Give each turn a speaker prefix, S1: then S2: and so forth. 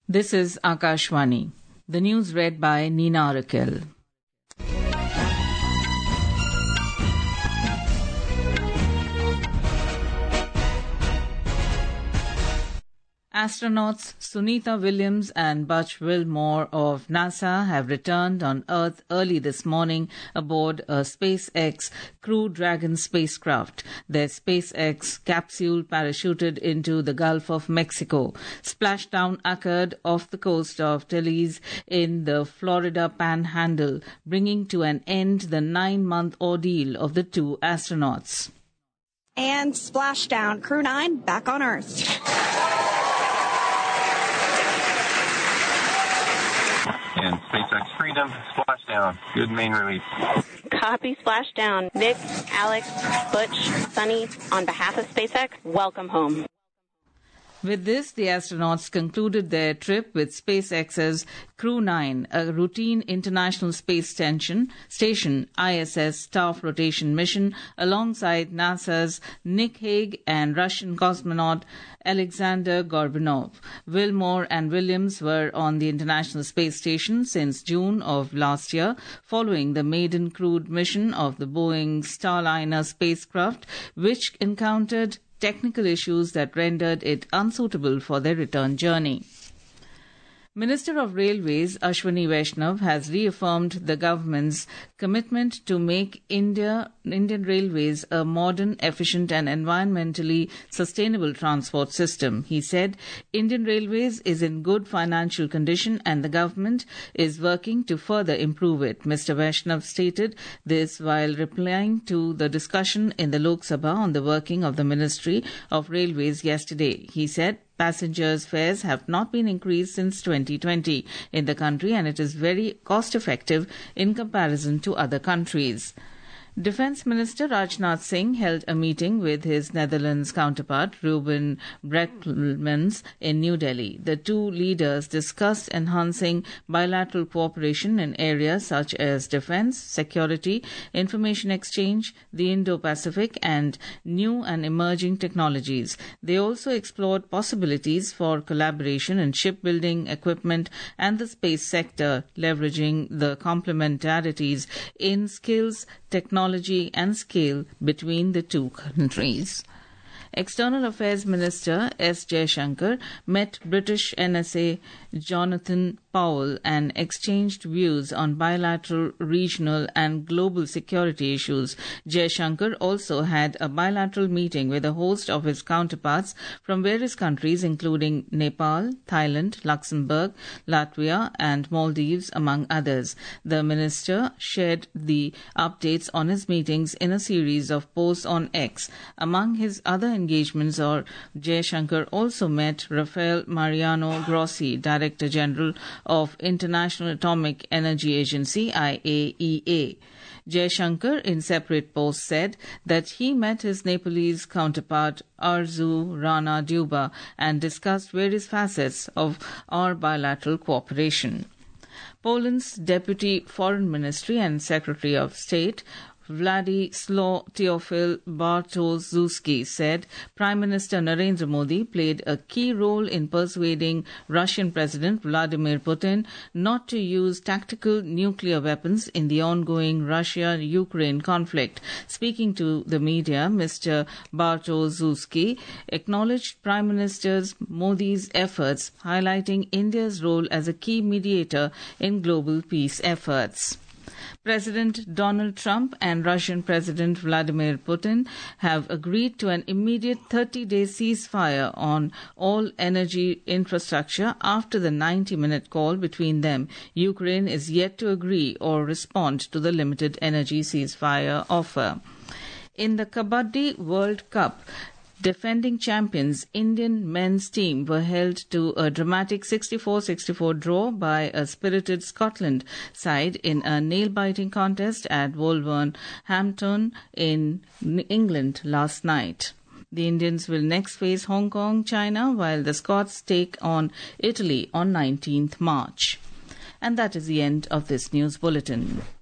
S1: This is Akashvani. The news read by Nina Raquel. Astronauts Sunita Williams and Butch Wilmore of NASA have returned on Earth early this morning aboard a SpaceX Crew Dragon spacecraft. Their SpaceX capsule parachuted into the Gulf of Mexico. Splashdown occurred off the coast of Teles in the Florida Panhandle, bringing to an end the 9-month ordeal of the two astronauts.
S2: And splashdown, Crew 9 back on Earth.
S3: And SpaceX Freedom, splashdown. Good main release.
S4: Copy, splashdown. Nick, Alex, Butch, Sunny, on behalf of SpaceX, welcome home.
S1: With this, the astronauts concluded their trip with SpaceX's Crew 9, a routine International Space Station ISS staff rotation mission alongside NASA's Nick Hague and Russian cosmonaut Alexander Gorbanov. Wilmore and Williams were on the International Space Station since June of last year, following the maiden crewed mission of the Boeing Starliner spacecraft, which encountered technical issues that rendered it unsuitable for their return journey. Minister of Railways Ashwani Vaishnav has reaffirmed the government's commitment to make Indian Railways a modern, efficient and environmentally sustainable transport system. He said Indian Railways is in good financial condition and the government is working to further improve it. Mr. Vaishnav stated this while replying to the discussion in the Lok Sabha on the working of the Ministry of Railways yesterday. He said passengers' fares have not been increased since 2020 in the country and it is very cost-effective in comparison to other countries. Defence Minister Rajnath Singh held a meeting with his Netherlands counterpart Ruben Brekelmans in New Delhi. The two leaders discussed enhancing bilateral cooperation in areas such as defence, security, information exchange, the Indo-Pacific and new and emerging technologies. They also explored possibilities for collaboration in shipbuilding, equipment and the space sector, leveraging the complementarities in skills, technology and scale between the two countries. External Affairs Minister S. Jaishankar met British NSA Jonathan Powell and exchanged views on bilateral, regional and global security issues. Jaishankar also had a bilateral meeting with a host of his counterparts from various countries including Nepal, Thailand, Luxembourg, Latvia and Maldives, among others. The minister shared the updates on his meetings in a series of posts on X. Among his other engagements, Jaishankar also met Rafael Mariano Grossi, Director General of International Atomic Energy Agency, IAEA. Jaishankar, in separate posts, said that he met his Nepalese counterpart Arzu Rana Duba and discussed various facets of our bilateral cooperation. Poland's Deputy Foreign Ministry and Secretary of State Władysław Teofil Bartoszewski said Prime Minister Narendra Modi played a key role in persuading Russian President Vladimir Putin not to use tactical nuclear weapons in the ongoing Russia-Ukraine conflict. Speaking to the media, Mr. Bartoszewski acknowledged Prime Minister Modi's efforts, highlighting India's role as a key mediator in global peace efforts. President Donald Trump and Russian President Vladimir Putin have agreed to an immediate 30-day ceasefire on all energy infrastructure after the 90-minute call between them. Ukraine is yet to agree or respond to the limited energy ceasefire offer. In the Kabaddi World Cup, defending champions Indian men's team were held to a dramatic 64-64 draw by a spirited Scotland side in a nail-biting contest at Wolverhampton in England last night. The Indians will next face Hong Kong, China, while the Scots take on Italy on 19th March. And that is the end of this news bulletin.